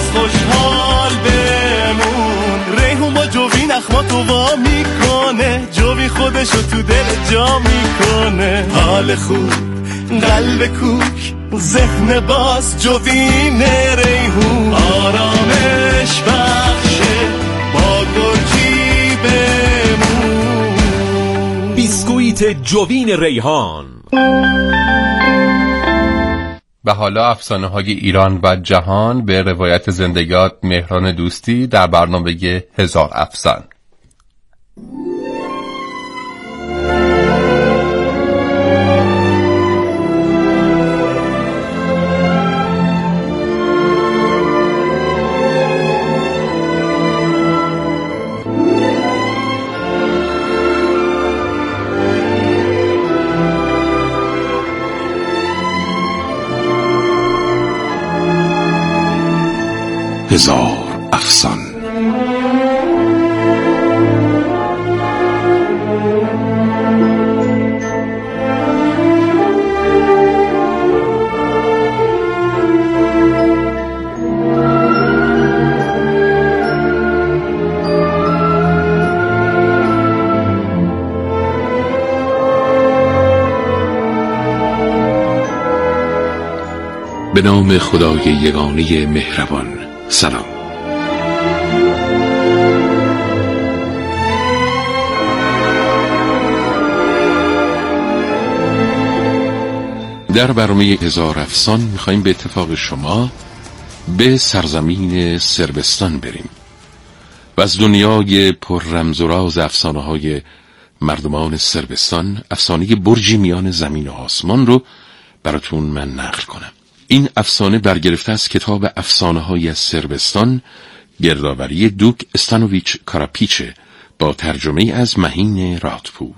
خوشحال بمون. ریحون با جوی نخماتو وا میکنه، جوی خودشو تو دل جا میکنه. حال خوب، قلب کوک، ذهن باز، جوین ریحون آرامش بخشه، با گرجی بمون. بیسکویت جوین ریحان. و حالا افسانه‌های ایران و جهان به روایت زندگیات مهران دوستی در برنامه هزار افسان. هزار افسان. به نام خدای یگانه مهربان. سلام. در برنامه هزار افسان میخواییم به اتفاق شما به سرزمین سربستان بریم و از دنیای پر رمز و راز افسانه های مردمان سربستان افسانه برجی میان زمین و آسمان رو براتون من نقل کنم. این افسانه برگرفته از کتاب افسانه های از سربستان گردآوری دوک استانویچ کاراپیچه با ترجمه از مهین رادپور.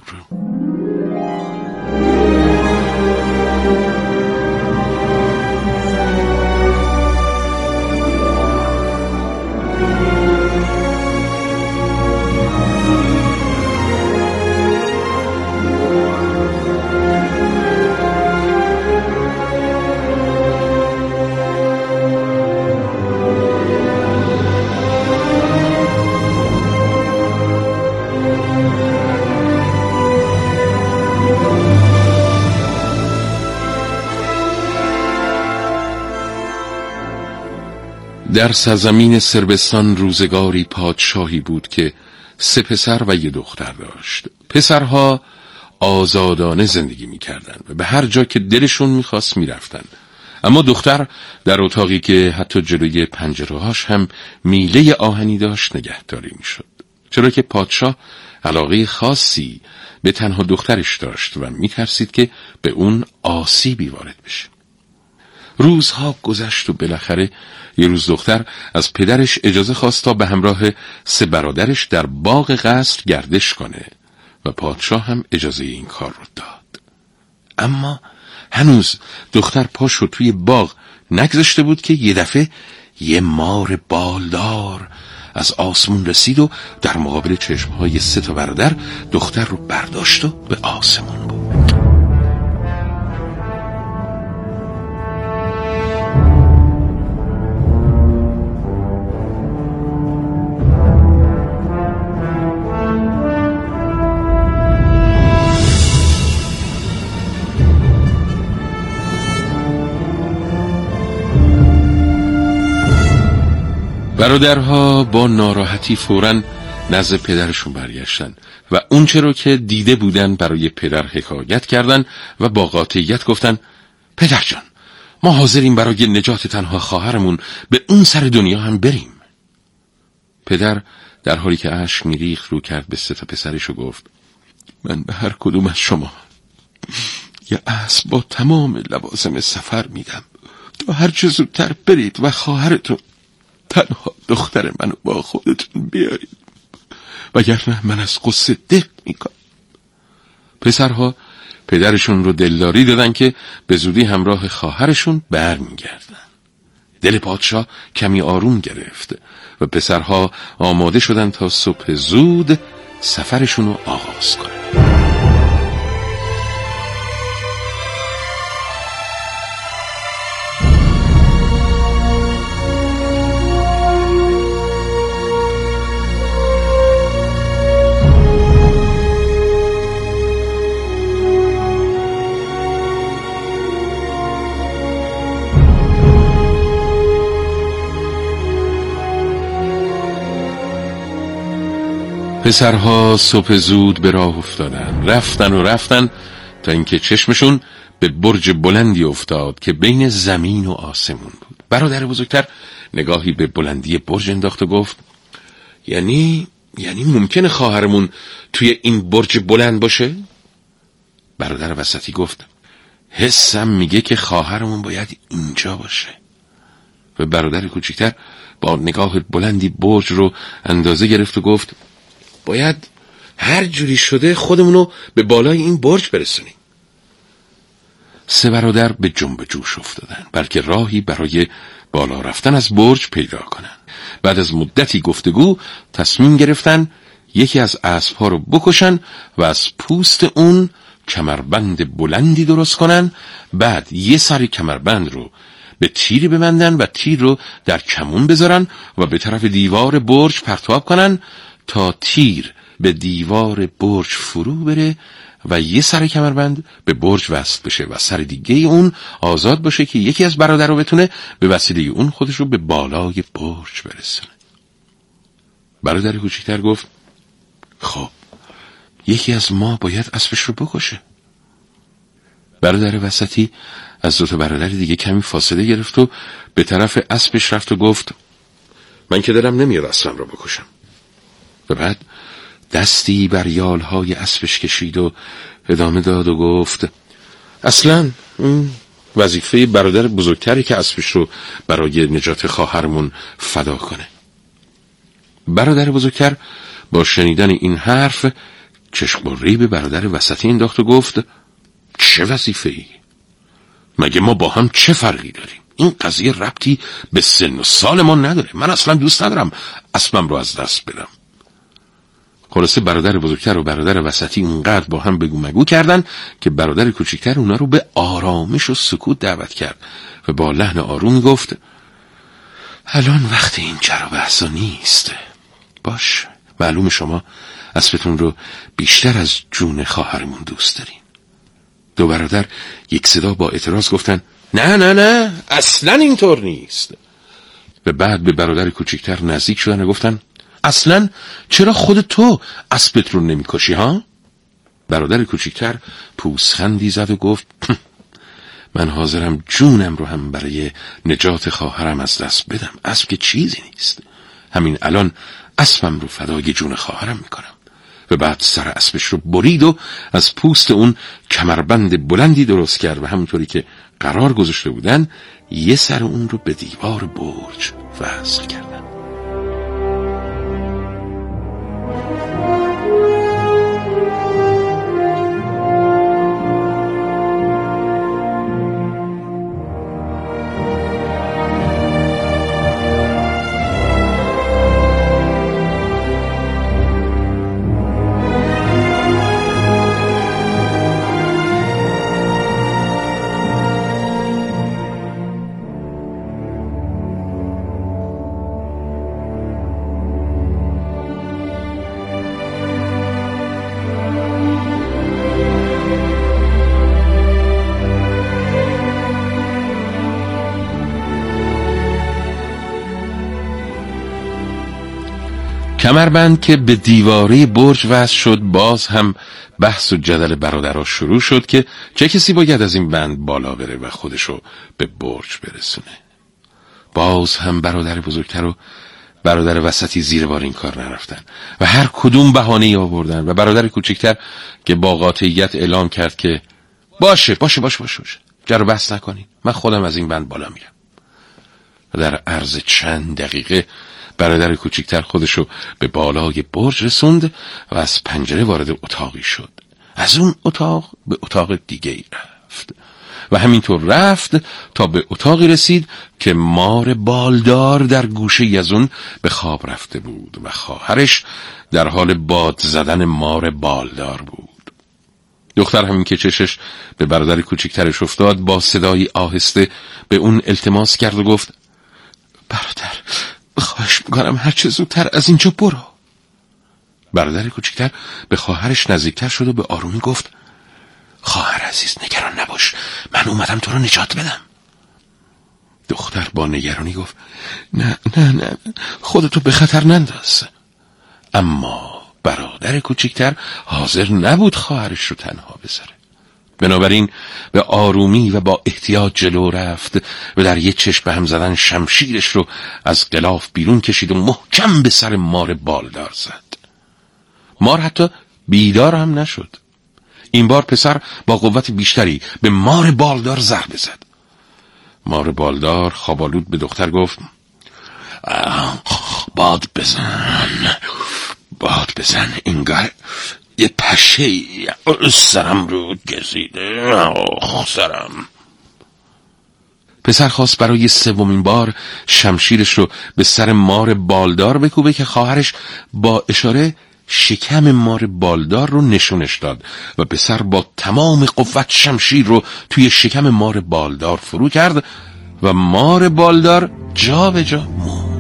در سرزمین سربستان روزگاری پادشاهی بود که 3 پسر و 1 دختر داشت. پسرها آزادانه زندگی می‌کردند و به هر جا که دلشون می‌خواست می‌رفتند. اما دختر در اتاقی که حتی جلوی پنجره‌هاش هم میله آهنی داشت نگهداری می‌شد. چرا که پادشاه علاقه خاصی به تنها دخترش داشت و می‌ترسید که به اون آسیبی وارد بشه. روزها گذشت و بالاخره یه روز دختر از پدرش اجازه خواست تا به همراه 3 برادرش در باغ قصر گردش کنه و پادشاه هم اجازه این کار رو داد. اما هنوز دختر پاشو توی باغ نگذاشته بود که یه دفعه یه مار بالدار از آسمون رسید و در مقابل چشمهای 3 تا برادر دختر رو برداشت و به آسمون بود. برادرها با ناراحتی فوراً نزد پدرشون برگشتن و اون چرا که دیده بودن برای پدر حکایت کردن و با قاطعیت گفتن پدر جان، ما حاضریم برای نجات تنها خواهرمون به اون سر دنیا هم بریم. پدر در حالی که اشک میریخت رو کرد به 3 تا پسرش و گفت من به هر کدوم از شما یه اسب با تمام لوازم سفر میدم تا هر چه زودتر برید و خواهرتون تنها دختر منو با خودتون بیارید، وگرنه من از قصه دق میکنم. پسرها پدرشون رو دلداری دادن که به زودی همراه خواهرشون برمیگردن. دل پادشاه کمی آروم گرفت و پسرها آماده شدن تا صبح زود سفرشون رو آغاز کنن. پسرها صبح زود به راه افتادن. رفتن تا اینکه چشمشون به برج بلندی افتاد که بین زمین و آسمون بود. برادر بزرگتر نگاهی به بلندی برج انداخت و گفت یعنی ممکنه خواهرمون توی این برج بلند باشه؟ برادر وسطی گفت حسم میگه که خواهرمون باید اینجا باشه. و برادر کوچکتر با نگاه بلندی برج رو اندازه گرفت و گفت باید هر جوری شده خودمونو به بالای این برج برسونیم. سه برادر به جنب جوش افتادن بلکه راهی برای بالا رفتن از برج پیدا کنن. بعد از مدتی گفتگو تصمیم گرفتن یکی از اسب‌ها رو بکشن و از پوست اون کمربند بلندی درست کنن. بعد یه سری کمربند رو به تیری ببندن و تیر رو در کمون بذارن و به طرف دیوار برج پرتاب کنن تا تیر به دیوار برج فرو بره و یه سر کمربند به برج وصل بشه و سر دیگه اون آزاد باشه که یکی از برادر رو بتونه به وسیله اون خودش رو به بالای برج برسونه. برادر کوچکتر گفت خب یکی از ما باید اسبش رو بکشه. برادر وسطی از دو تا برادر دیگه کمی فاصله گرفت و به طرف اسبش رفت و گفت من که دلم نمیاد اسبم رو بکشم. و بعد دستی بر یالهای اسبش کشید و ادامه داد و گفت اصلاً وظیفه برادر بزرگتری که اسبش رو برای نجات خواهرمون فدا کنه. برادر بزرگتر با شنیدن این حرف چشم‌بری به برادر وسطی انداخت و گفت چه وظیفه‌ای؟ مگه ما با هم چه فرقی داریم؟ این قضیه ربطی به سن و سال ما نداره. من اصلا دوست ندارم اسبم رو از دست بدم. خلاصه برادر بزرگتر و برادر وسطی اونقدر با هم بگو مگو کردن که برادر کوچکتر اونا رو به آرامش و سکوت دعوت کرد و با لحن آروم گفت الان وقت این چرا بحثا نیست. باش، معلوم شما اسبتون رو بیشتر از جون خواهرمون دوست دارین. دو برادر یک صدا با اعتراض گفتن نه اصلا اینطور نیست. و بعد به برادر کوچکتر نزدیک شدن و گفتن اصلا چرا خود تو اسبت رو نمیکشی ها؟ برادر کوچکتر پوزخندی زد و گفت من حاضرم جونم رو هم برای نجات خواهرم از دست بدم. اسب که چیزی نیست. همین الان اسبم رو فدای جون خواهرم میکنم. و بعد سر اسبش رو برید و از پوست اون کمربند بلندی درست کرد و همونطوری که قرار گذاشته بودن یه سر اون رو به دیوار برج وصل کردن. کمربند که به دیواره برج وصل شد باز هم بحث و جدل برادرها شروع شد که چه کسی باید از این بند بالا بره و خودشو به برج برسونه. باز هم برادر بزرگتر و برادر وسطی زیر بار این کار نرفتن و هر کدوم بهانه‌ای آوردن و برادر کوچکتر که با قاطعیت اعلام کرد که باشه جر و بحث نکنین، من خودم از این بند بالا میرم. و در عرض چند دقیقه برادر کوچکتر خودشو به بالای برج رسوند و از پنجره وارد اتاقی شد. از اون اتاق به اتاق دیگه ای رفت و همینطور رفت تا به اتاقی رسید که مار بالدار در گوشه از اون به خواب رفته بود و خواهرش در حال باد زدن مار بالدار بود. دختر همین که چشش به برادر کوچکترش افتاد با صدایی آهسته به اون التماس کرد و گفت برادر خواهش میکنم هر چه زودتر از اینجا برو. برادر کوچکتر به خواهرش نزدیکتر شد و به آرومی گفت خواهر عزیز نگران نباش، من اومدم تو رو نجات بدم. دختر با نگرانی گفت نه خودتو به خطر ننداز. اما برادر کوچکتر حاضر نبود خواهرش رو تنها بذاره. بنابراین به آرومی و با احتیاط جلو رفت و در یک چشم به هم زدن شمشیرش رو از غلاف بیرون کشید و محکم به سر مار بالدار زد. مار حتی بیدار هم نشد. این بار پسر با قوت بیشتری به مار بالدار ضربه زد. مار بالدار خوابالود به دختر گفت: باد بزن انگار یه پشه سرم رو گزیده. سرم. پسر خواست برای سومین بار شمشیرش رو به سر مار بالدار بکوبه که خواهرش با اشاره شکم مار بالدار رو نشونش داد و پسر با تمام قوت شمشیر رو توی شکم مار بالدار فرو کرد و مار بالدار جا به جا مرد.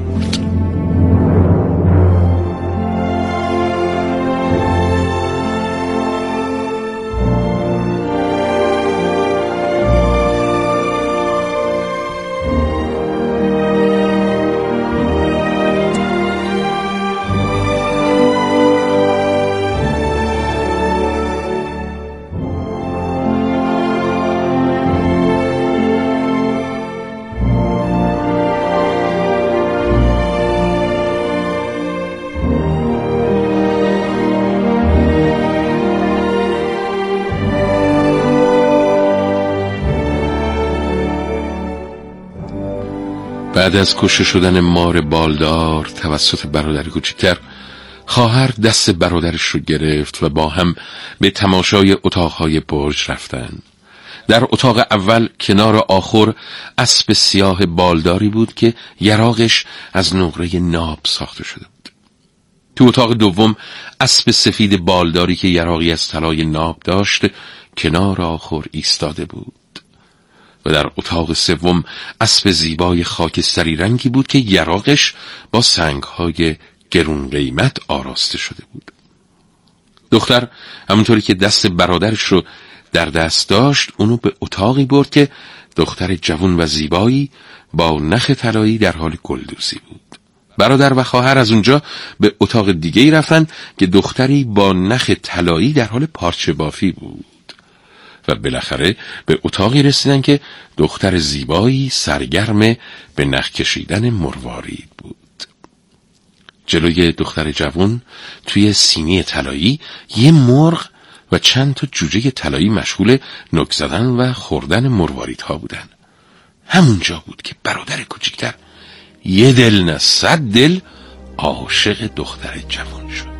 بعد از کشته شدن مار بالدار توسط برادر کوچکتر، خواهر دست برادرش رو گرفت و با هم به تماشای اتاقهای برج رفتن. در اتاق اول کنار آخر اسب سیاه بالداری بود که یراقش از نقره ناب ساخته شده بود. تو اتاق دوم اسب سفید بالداری که یراقی از طلای ناب داشت کنار آخر ایستاده بود. و در اتاق سوم اسب زیبای خاکستری رنگی بود که یراقش با سنگ‌های گرون قیمت آراسته شده بود. دختر همونطوری که دست برادرش رو در دست داشت اونو به اتاقی برد که دختر جوان و زیبایی با نخ طلایی در حال گلدوزی بود. برادر و خواهر از اونجا به اتاق دیگه‌ای رفتن که دختری با نخ طلایی در حال پارچه بافی بود. و بالاخره به اتاقی رسیدن که دختر زیبایی سرگرم به نخ کشیدن مروارید بود. جلوی دختر جوان توی سینی طلایی یه مرغ و چند تا جوجه طلایی مشغول نوک زدن و خوردن مرواریدها بودن. همونجا بود که برادر کوچکتر یه دل نه 100 دل عاشق دختر جوان شد.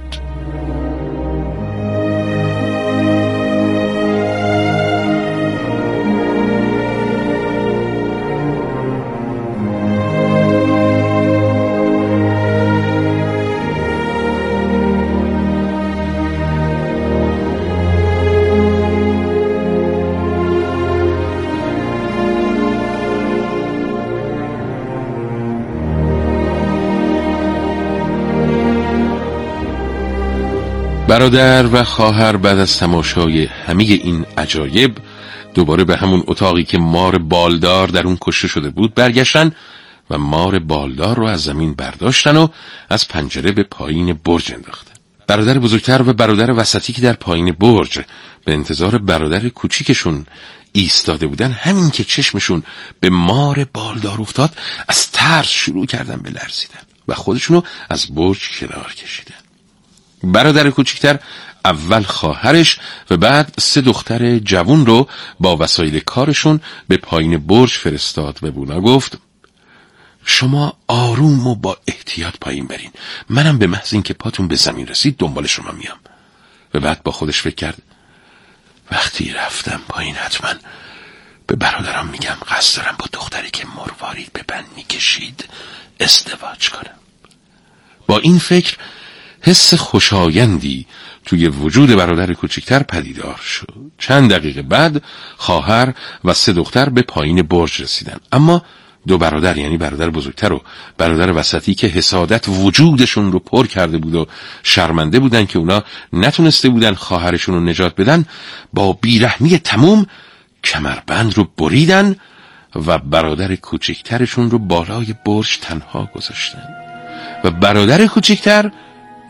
برادر و خواهر بعد از تماشای همه این عجایب دوباره به همون اتاقی که مار بالدار در اون کشته شده بود برگشتن و مار بالدار رو از زمین برداشتن و از پنجره به پایین برج انداختن. برادر بزرگتر و برادر وسطی که در پایین برج به انتظار برادر کوچیکشون ایستاده بودن، همین که چشمشون به مار بالدار افتاد از ترس شروع کردن به لرزیدن و خودشونو از برج کنار کشیدن. برادر کوچکتر اول خواهرش و بعد 3 دختر جوان رو با وسایل کارشون به پایین برج فرستاد و بونا گفت: شما آروم و با احتیاط پایین برین، منم به محض اینکه پاتون به زمین رسید دنبال شما میام. و بعد با خودش فکر کرد: وقتی رفتم پایین حتما به برادرم میگم قصد دارم با دختری که مروارید به بند میکشید ازدواج کنم. با این فکر حس خوشایندی توی وجود برادر کوچکتر پدیدار شد. چند دقیقه بعد خواهر و 3 دختر به پایین برج رسیدن، اما 2 برادر، یعنی برادر بزرگتر و برادر وسطی که حسادت وجودشون رو پر کرده بود و شرمنده بودن که اونا نتونسته بودن خواهرشون رو نجات بدن، با بیرحمی تموم کمربند رو بریدن و برادر کوچکترشون رو بالای برج تنها گذاشتن و برادر کوچکتر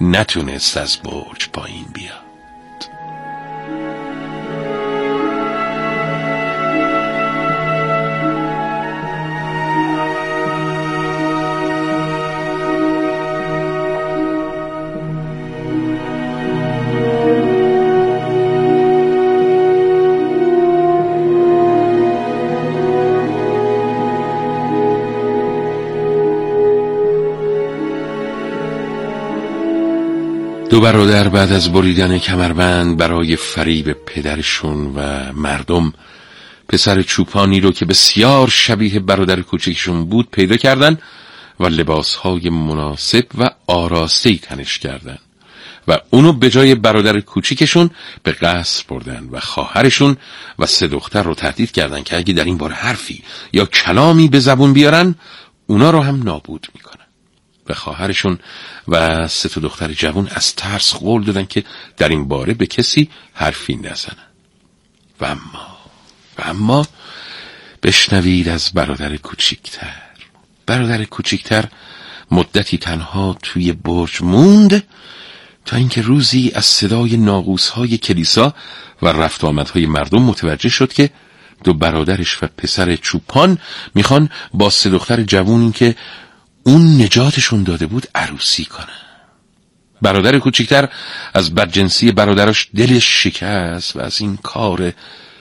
نتونست از برج پایین بیاد. دو برادر بعد از بریدن کمربند برای فریب پدرشون و مردم پسر چوپانی رو که بسیار شبیه برادر کوچکشون بود پیدا کردن و لباسهای مناسب و آراسته‌ای تنش کردن و اونو به جای برادر کوچکشون به قصر بردن و خواهرشون و 3 دختر رو تهدید کردن که اگه در این باره حرفی یا کلامی به زبون بیارن اونا رو هم نابود میکنن. و خواهرشون و 3 دختر جوان از ترس قول دادن که در این باره به کسی حرفی نزنن. و اما بشنوید از برادر کوچکتر. برادر کوچکتر مدتی تنها توی برج موند تا اینکه روزی از صدای ناقوس‌های کلیسا و رفت آمدهای مردم متوجه شد که 2 برادرش و پسر چوپان میخوان با 3 دختر جوانی که اون نجاتشون داده بود عروسی کنه. برادر کوچکتر از بدجنسی برادرش دلش شکست و از این کار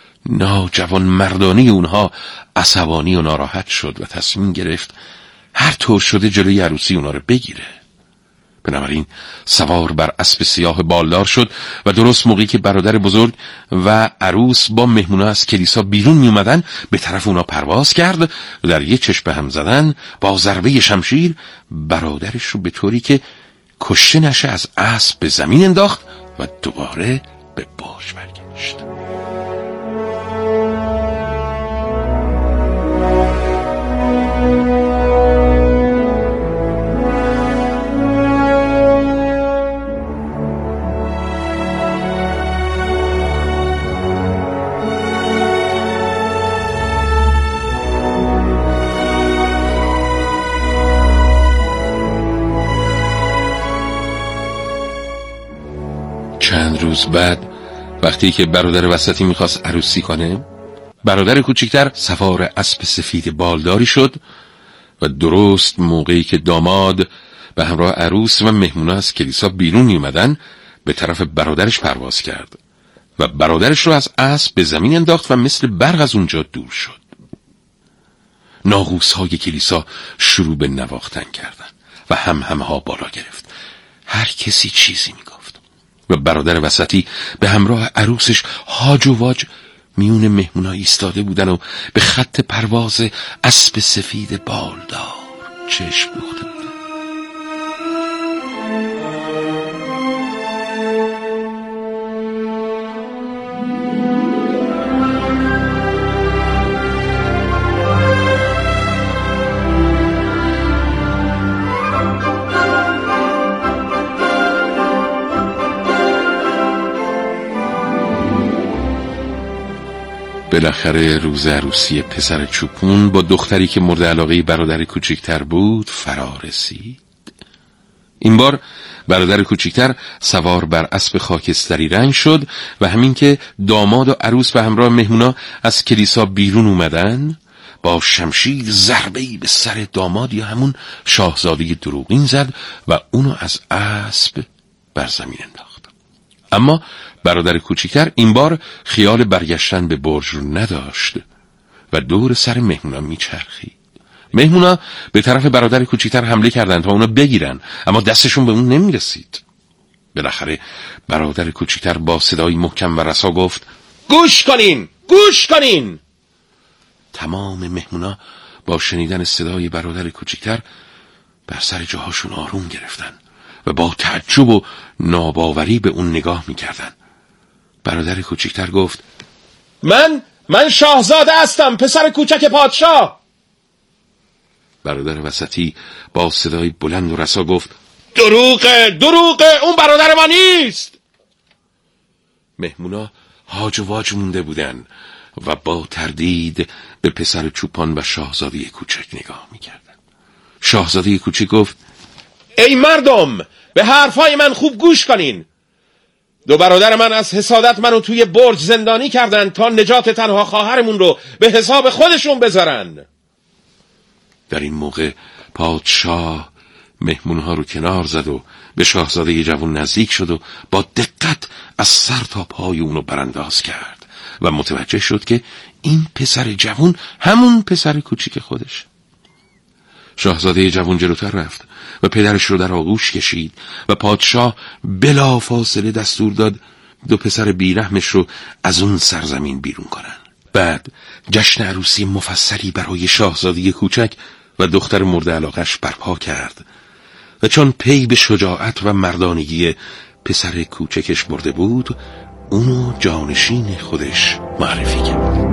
ناجوان مردانه اونها عصبانی و ناراحت شد و تصمیم گرفت هر طور شده جلوی عروسی اونا رو بگیره. بنابراین سوار بر اسب سیاه بالدار شد و درست موقعی که برادر بزرگ و عروس با مهمونا از کلیسا بیرون می اومدن به طرف اونا پرواز کرد و در یک چشم به هم زدن با ضربه شمشیر برادرش رو به طوری که کشته نشه از اسب به زمین انداخت و دوباره به برج برگشت. چند روز بعد وقتی که برادر وسطی میخواست عروسی کنه، برادر کوچکتر سوار اسب سفید بالداری شد و درست موقعی که داماد به همراه عروس و مهمونا از کلیسا بیرون میومدن به طرف برادرش پرواز کرد و برادرش رو از اسب به زمین انداخت و مثل برق از اونجا دور شد. ناقوس‌های کلیسا شروع به نواختن کردن و همه ها بالا گرفت. هر کسی چیزی میگفت و برادر وسطی به همراه عروسش هاج و واج میون مهمونا ایستاده بودن و به خط پرواز اسب سفید بالدار چشم دوخته بودن. بالاخره روز عروسی پسر چوپون با دختری که مورد علاقه برادر کوچکتر بود فرا رسید. این بار برادر کوچکتر سوار بر اسب خاکستری رنگ شد و همین که داماد و عروس به همراه مهمونا از کلیسا بیرون اومدن با شمشیر ضربه‌ای به سر داماد یا همون شاهزاده دروغین زد و اونو از اسب بر زمین انداخت. اما برادر کوچکتر این بار خیال برگشتن به برج رو نداشت و دور سر مهمونا میچرخید. مهمونا به طرف برادر کوچکتر حمله کردند تا اونو بگیرن، اما دستشون به اون نمیرسید. بالاخره برادر کوچکتر با صدای محکم و رسا گفت: گوش کنین! گوش کنین! تمام مهمونا با شنیدن صدای برادر کوچکتر بر سر جاهاشون آروم گرفتن و با تعجب و ناباوری به اون نگاه میکردن. برادر کوچکتر گفت: من شاهزاده هستم، پسر کوچک پادشاه. برادر وسطی با صدای بلند و رسا گفت: دروغه، اون برادر ما نیست. مهمونا هاج و واج مونده بودن و با تردید به پسر چوپان و شاهزاده کوچک نگاه میکردن. شاهزاده کوچک گفت: ای مردم، به حرفای من خوب گوش کنین. 2 برادر من از حسادت منو توی برج زندانی کردن تا نجات تنها خواهرمون رو به حساب خودشون بذارن. در این موقع پادشاه مهمونها رو کنار زد و به شاهزاده جوان نزدیک شد و با دقت از سر تا پای اونو برانداز کرد و متوجه شد که این پسر جوان همون پسر کوچیک خودش. شاهزاده جوان جلوتر رفت و پدرش رو در آغوش کشید و پادشاه بلا فاصله دستور داد 2 پسر بیرحمش رو از اون سرزمین بیرون کنن. بعد جشن عروسی مفصلی برای شاهزاده کوچک و دختر مورد علاقش برپا کرد و چون پی به شجاعت و مردانگی پسر کوچکش برده بود، اونو جانشین خودش معرفی کرد.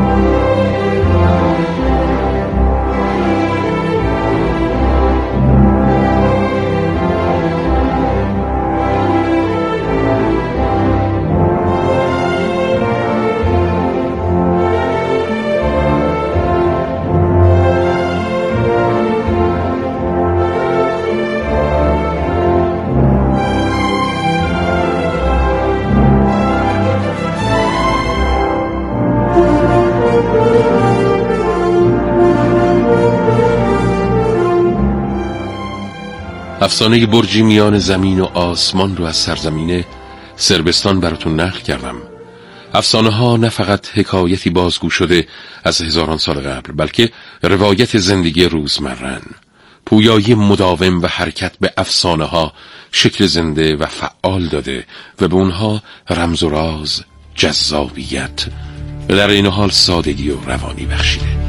افسانه برجی میان زمین و آسمان رو از سرزمین سربستان براتون نقل کردم. افسانه ها نه فقط حکایتی بازگو شده از هزاران سال قبل، بلکه روایت زندگی روزمرن. پویایی مداوم و حرکت به افسانه ها شکل زنده و فعال داده و به اونها رمز و راز، جذابیت و در این حال سادگی و روانی بخشیده.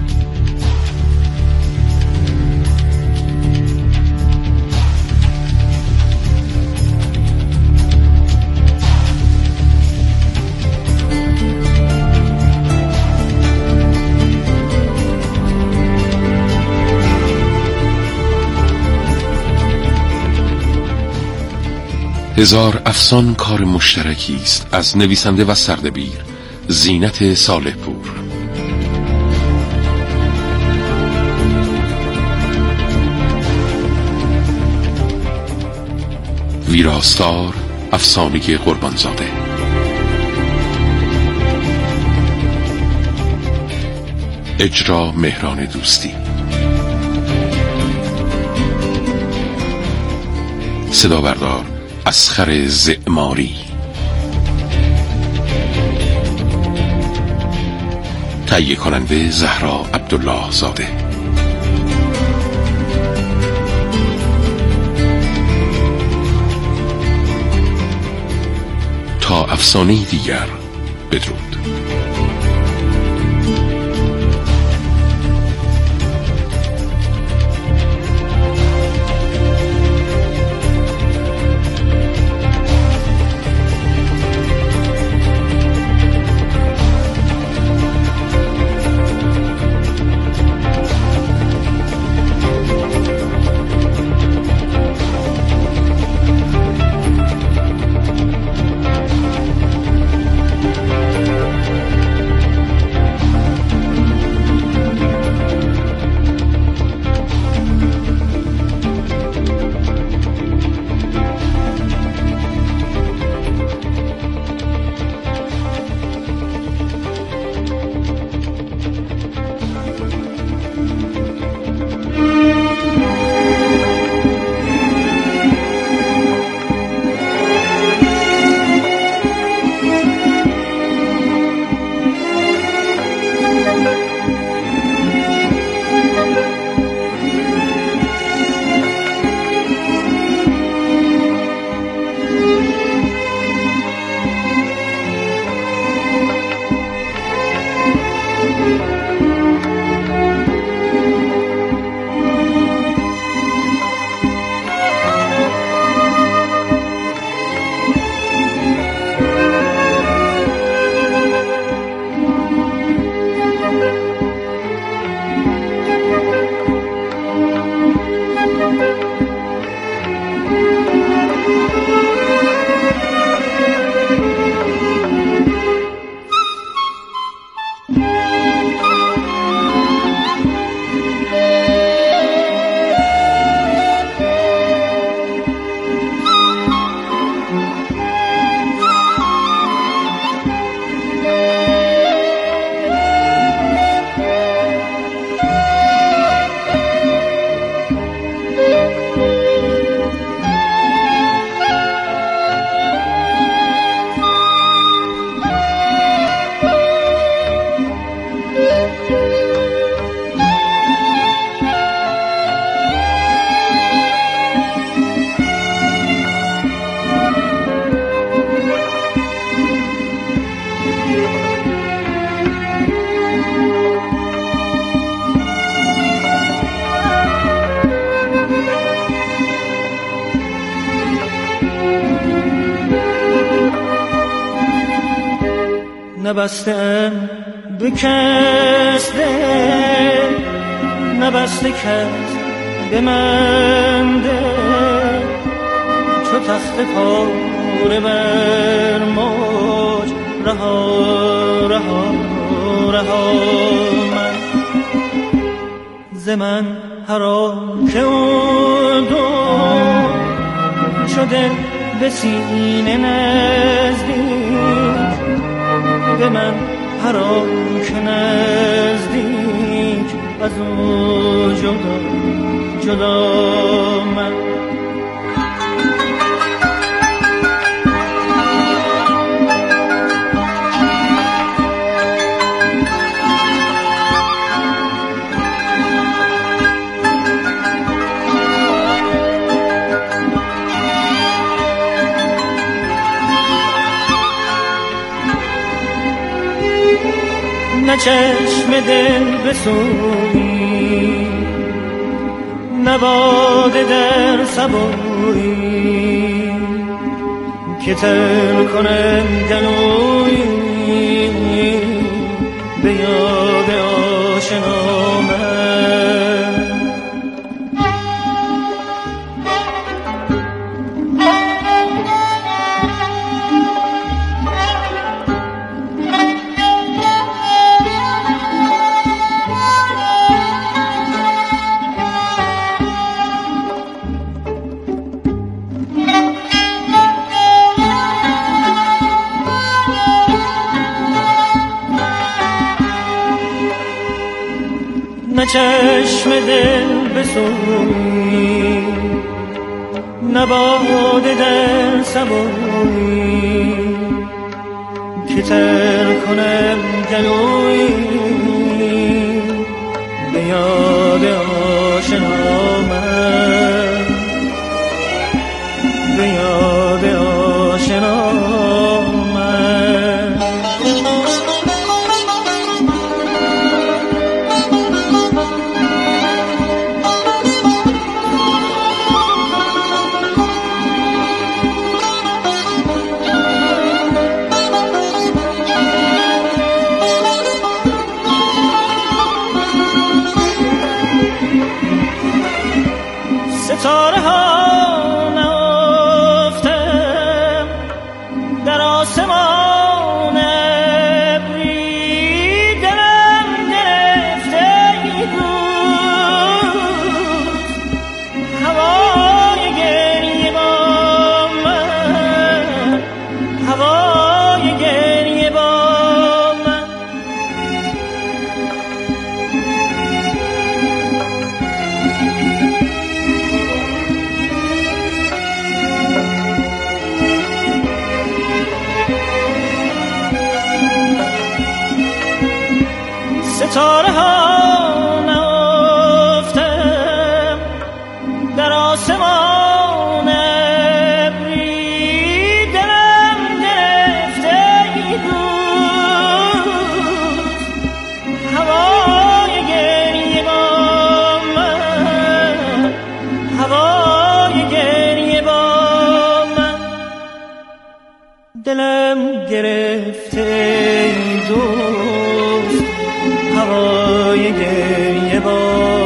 هزار افسان کار مشترکی است از نویسنده و سردبیر زینت صالح پور. ویراستار افسانه قربانزاده. اجرا مهران دوستی. صدا بردار اسخر زعماری. تهیه کننده زهرا عبدالله زاده. تا افسانه دیگر، بدرود. نبستم به کس دل، نبسته کس به من دل، چو تخت پاره بر موج رها رها رها من ز من حرام که اون دو شده به سینه نزدیک، به من حرام که نزدیک از او جدا جدا من نه چشم دل بسویی، نه باده در صبویی که تر کنم گلویی به یاد آشنا من. نه چشم دل بسویی، نه باده در صبویی که تر کنم گلویی به یاد آشنا من، به یاد آشنا من. ستاره ها نافتم در آسمان ابری، دلم گرفته بود هوای گریه با من، هوای گریه با من. ستاره ها نافتم در آسمان ابری، دلم گرفته بود هوای گریه با من، هوای گریه با من. دلم گرفته دوست هوای گریه با